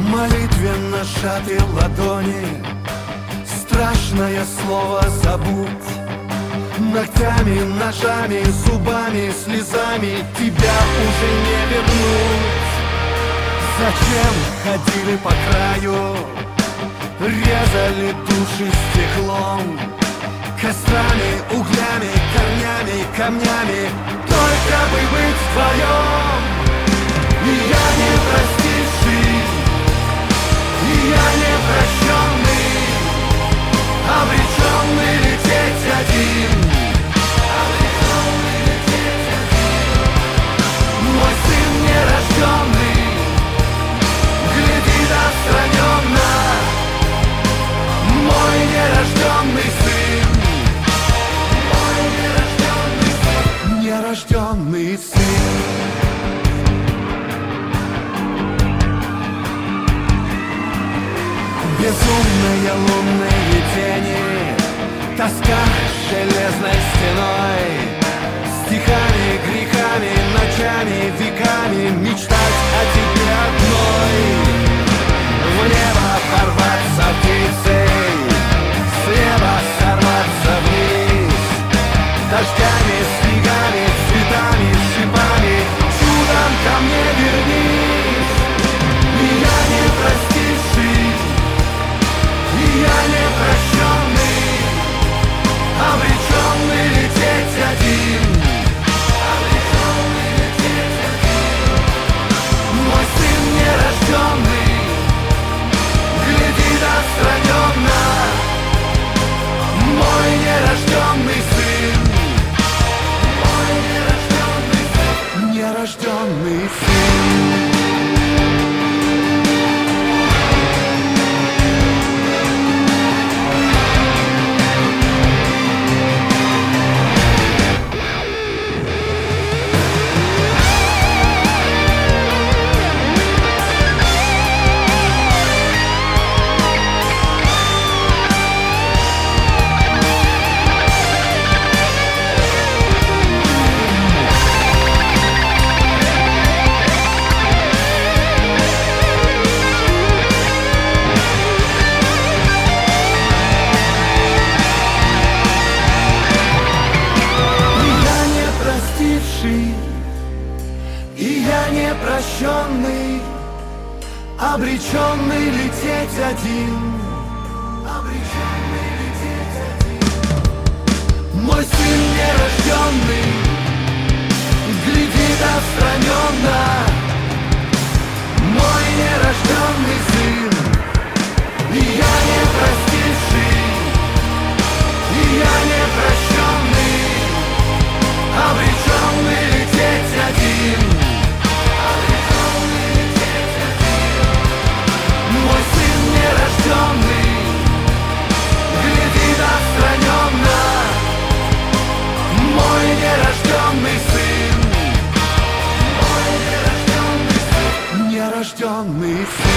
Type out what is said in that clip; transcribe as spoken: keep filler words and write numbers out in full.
молитвенно сжаты ладони, страшное слово забудь. Ногтями, ножами, зубами, слезами тебя уже не вернуть. Зачем ходили по краю, резали души стеклом, кострами, углями, корнями, камнями, только бы быть вдвоем. И я не простивший, и я не прощенный, обреченный лететь один. Обреченный лететь один. Мой сын нерожденный глядит отстраненно, мой нерожденный сын, мой нерожденный сын, нерожденный сын. Безумные лунные тени, тоска железной стеной, стихами, грехами, ночами, веками мечтать о тебе одной. В небо порваться птицей, с неба сорваться вниз, дождями, снегами, цветами, шипами, чудом ко мне вернись. И я не простивший, и я не прощенный, обреченный лететь один. Обреченный лететь один. Мой сын нерожденный глядит отстраненно, мой нерожденный сын, мой нерожденный сын, нерожденный сын. И я не прощенный, обреченный лететь один. Обреченный лететь один. Мой сын нерожденный глядит отстраненно, мой нерожденный сын. И я не простивший, и я не прощенный, обреченный лететь один. Обреченный лететь один. Мой сын нерожденный глядит отстраненно, мой нерожденный сын, мой нерожденный сын, нерожденный сын.